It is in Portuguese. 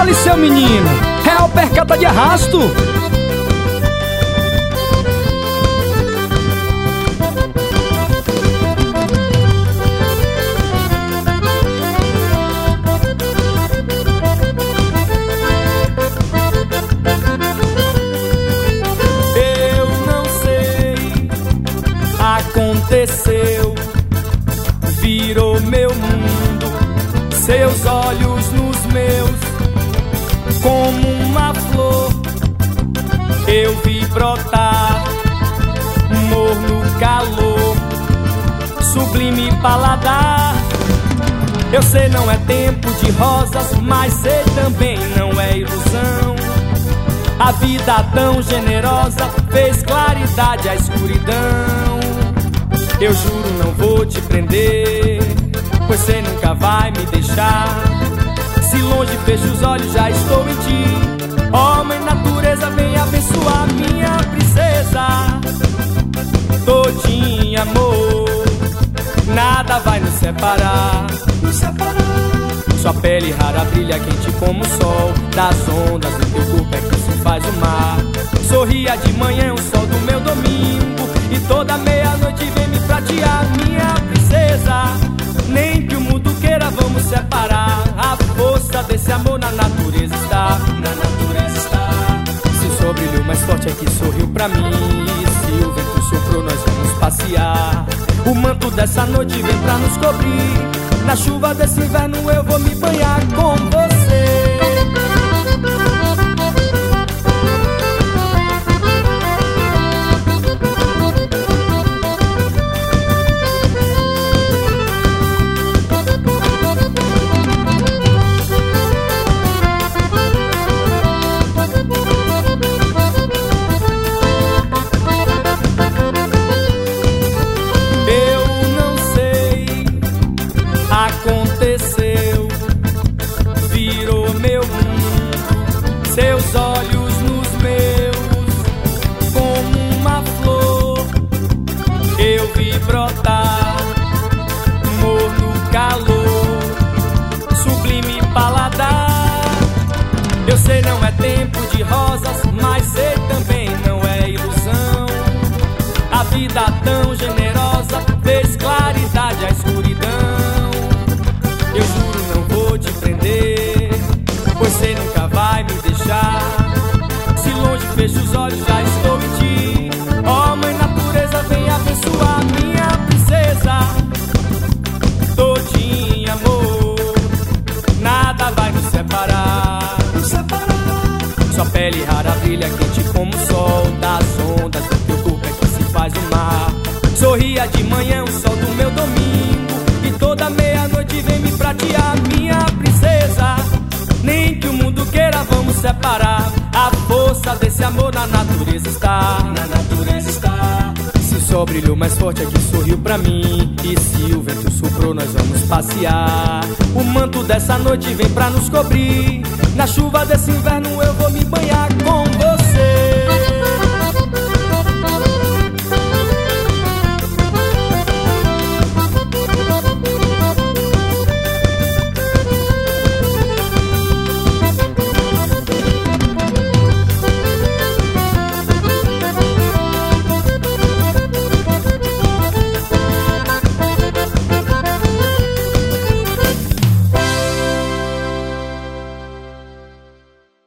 Fale, seu menino, real percata de arrasto. Eu não sei, aconteceu, virou meu mundo, seus olhos nos meus, como uma flor, eu vi brotar, morno calor, sublime paladar. Eu sei não é tempo de rosas, mas sei também não é ilusão. A vida tão generosa fez claridade à escuridão. Eu juro não vou te prender, pois você nunca vai me deixar. Se longe fecho os olhos, já estou em ti. Ó, mãe natureza, vem abençoar minha princesa. Todinha, amor, nada vai nos separar. Sua pele rara brilha quente como o sol. Das ondas do teu corpo é que se faz o mar. Sorria de manhã o sol do meu domingo, e toda meia-noite vem me pratear. Minha princesa, nem que o mundo queira vamos separar. A força desse amor na natureza está, na natureza está. Se o sol brilhou mais forte é que sorriu pra mim, e se o vento soprou nós vamos passear. O manto dessa noite vem pra nos cobrir, na chuva desse inverno eu vou me banhar com você. Aconteceu, virou meu mundo, seus olhos nos meus, como uma flor, eu vi brotar, morno calor, sublime paladar. Eu sei não é tempo de rosas, mas sei também não é ilusão. A vida tão generosa fez claridade à escuridão. Eu juro não vou te prender, pois você nunca vai me deixar. Se longe fecho os olhos, já estou em ti. Ó, mãe natureza, vem abençoar minha princesa. Todinha, amor, nada vai nos separar. Sua pele rara brilha quente como o sol. Das ondas do teu corpo é que se faz o mar. Sorria de manhã o sol do meu domingo, e toda meia-noite vem me pratear. Minha princesa, nem que o mundo queira vamos separar. A força desse amor na natureza está, na natureza está. Se o sol brilhou mais forte é que sorriu pra mim, e se o vento soprou nós vamos passear. O manto dessa noite vem pra nos cobrir, na chuva desse inverno